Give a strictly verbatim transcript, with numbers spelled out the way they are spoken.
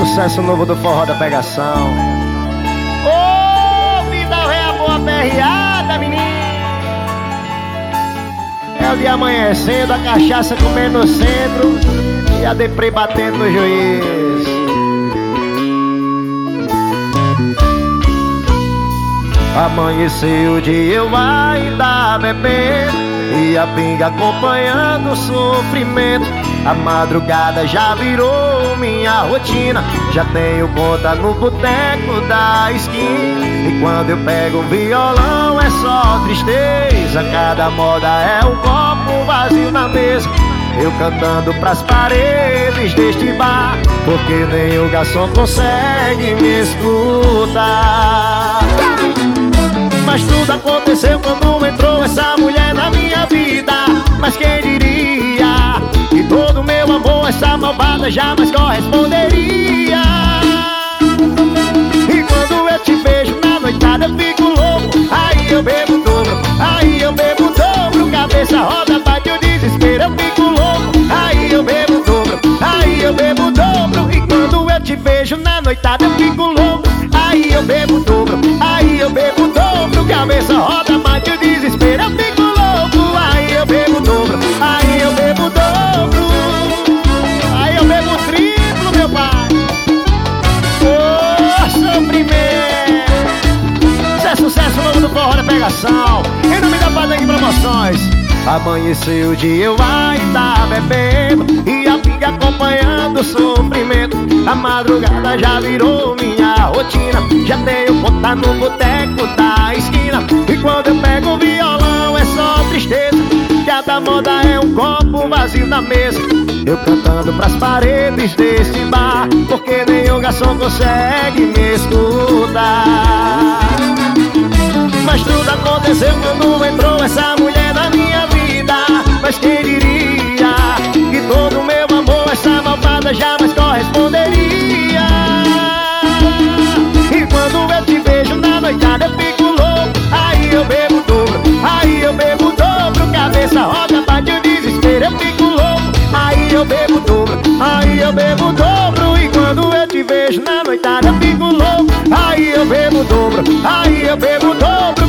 sucesso novo do forró da pegação. Ô, vida é boa perreada, menino. É o dia amanhecendo, a cachaça comendo no centro e a deprê batendo no juiz. Amanheceu o dia, eu ainda bebendo e a pinga acompanhando o sofrimento. A madrugada já virou minha rotina, já tenho conta no boteco da esquina. E quando eu pego um violão é só tristeza, cada moda é um copo vazio na mesa. Eu cantando pras paredes deste bar, porque nem o garçom consegue me escutar. Mas tudo aconteceu quando entrou essa mulher na minha vida. Mas quem diria que todo meu amor essa malvada jamais corresponderia. E quando eu te vejo na noitada eu fico louco. Aí eu bebo o dobro, aí eu bebo o dobro. Cabeça roda, bate o desespero, eu fico louco. Aí eu bebo o dobro, aí eu bebo o dobro. E quando eu te vejo na noitada eu fico louco. Aí eu bebo o dobro, aí eu bebo o dobro. Cabeça roda, bate o desespero, eu fico louco. Aí eu bebo o dobro, aí eu bebo o dobro. Aí eu bebo o triplo, meu pai. Oh, sofrimento. Isso é sucesso novo do forró da pegação. Em nome da Patangue Promoções. Amanheceu o dia, eu ainda bebendo e a pinga acompanhando o sofrimento. A madrugada já virou minha rotina, já tenho conta no boteco da esquina. E quando eu pego o violão é só tristeza, cada moda é um copo vazio na mesa. Eu cantando pras paredes desse bar, porque nem o garçom consegue me escutar. Mas tudo aconteceu quando entrou essa mulher na minha vida. Mas quem diria que todo meu amor essa malvada jamais corresponderia. E quando eu te vejo na noitada eu fico louco. Aí eu bebo o dobro, aí eu bebo o dobro. Cabeça roda, bate o desespero, eu fico louco. Aí eu bebo o dobro, aí eu bebo o dobro. E quando eu te vejo na noitada eu fico louco. Aí eu bebo o dobro, aí eu bebo o dobro.